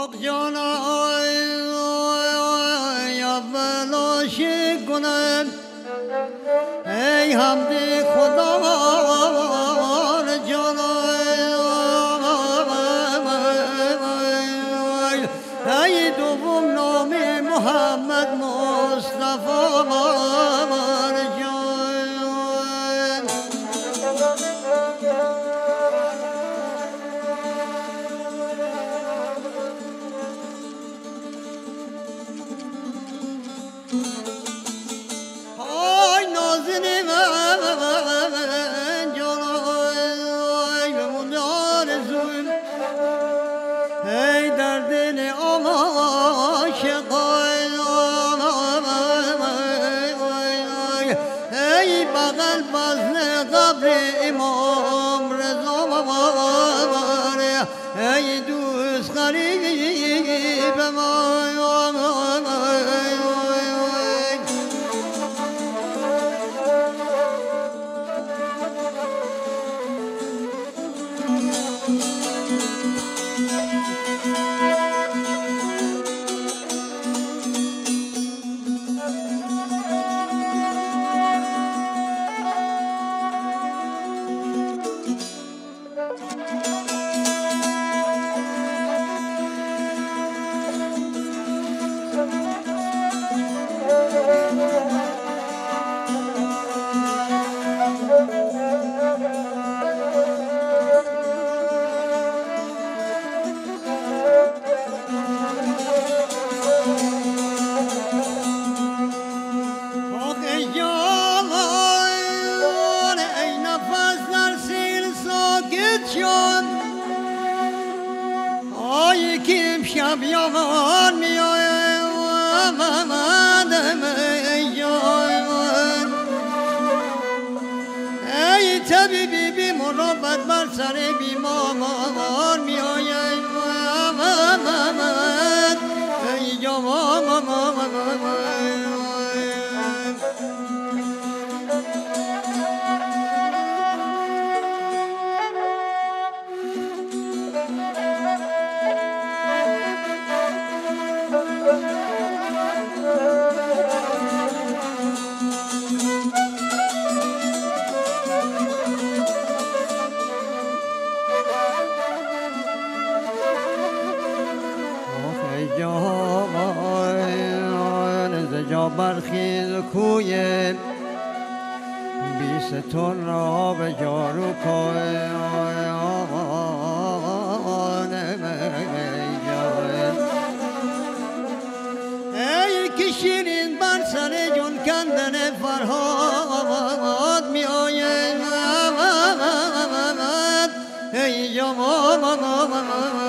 جانای اولش کنم ای حمد خدا جانای ای دوم نام محمد مصطفی های نازنین من جانای به مدار زوم ای در دل عاشقای ای بغل بزن قبر امام رضا ای دوست غریب ما آی کیم شب یوان می آمدم ای طبیبی بی مراقبت بر سر بیمار می آید ای جوان جا برخیز کوی بیستون را به جارو کوی ای که شیرین بر سر جون کندن فرهاد می آید ای جوان